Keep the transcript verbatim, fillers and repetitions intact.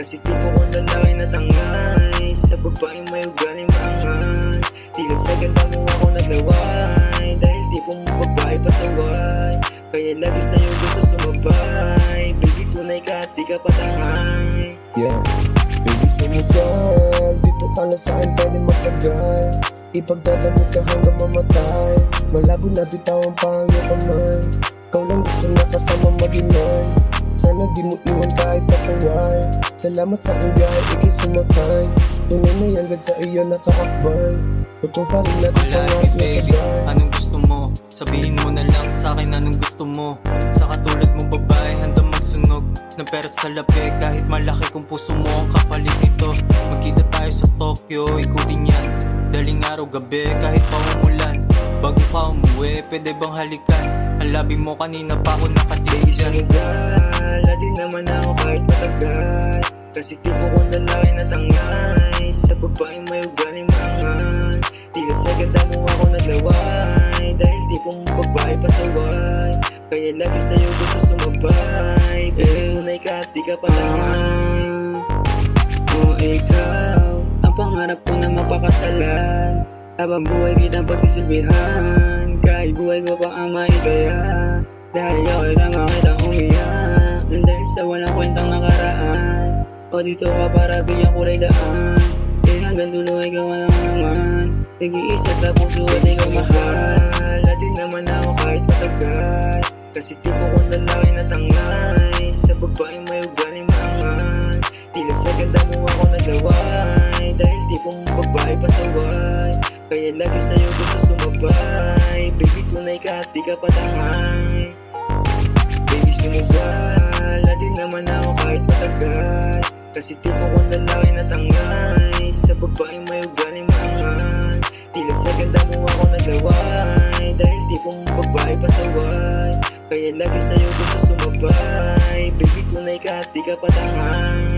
Kasi tipo kong lalaki na tangay sa babaeng may ugaling maangal. Tila sa ganda mo ako naglaway, dahil tipong babae pasaway. Kaya lagi sa'yo gusto sumabay. Baby tunay ka at di ka patangay. Yeah, baby sumugal, dito ka na sa'kin pwede matagal. Ipagdadamot ka hanggang mamatay. Malabo na bitaw ang pangyo kamay. Ikaw lang gusto na kasama maginay. Sana di mo iwan kahit pasaway. Salamat sa aking biyahe, ikay sumakay. Tunay na yan, God sa iyo nakaakbay. Utong pa rin natin pangarap na sabay. Anong gusto mo? Sabihin mo na lang sa'kin anong gusto mo. Sa katulad mo babae, handang magsunog ng pera't sa labi. Kahit malaki kung puso mo ang kapalit nito. Magkita tayo sa Tokyo, ikutin yan daling araw gabi kahit pa umulan. Bago ka umuwi, pwede bang halikan? Ang labi mo kanina pa ako nakatingin dyan. Sumugal, di naman ako kahit matagal. Kasi tipo kong lalaki na tangay sa babaeng may ugaling maangal. Tila sa ganda mo ako naglaway, dahil tipong babae pasaway. Kaya lagi sa'yo gusto sumabay. Pero tunay ka at di ka patangay. O ikaw, ang pangarap ko na mapakasalan. Habang buhay kitang pagsisilbihan, kahit buhay ko pa ang maibaya. Dahil ako'y lang makitang umiyak, nang dahil sa walang kwentang nakaraan. O dito ka para bigyan kulay daan. Eh hanggang dulo ikaw lang naman, nag-iisa sa puso at ikaw mahal. At di naman ako kahit matagal. Kasi tipo kong lalaki na tangay sa babaeng may ugaling maangal. Tila sa ganda mo ako naglaway, dahil tipong babae pasaway. Kaya lagi sa'yo gusto sumabay. Baby tunay ka at di ka patangay. Baby sumugal, di naman ako kahit matagal. Kasi tipo kong lalaki na tangay sa babaeng may ugaling maangal. Tila sa ganda mo ako naglaway, dahil tipong babae pasaway. Kaya lagi sa'yo gusto sumabay. Baby tunay ka at di ka patangay.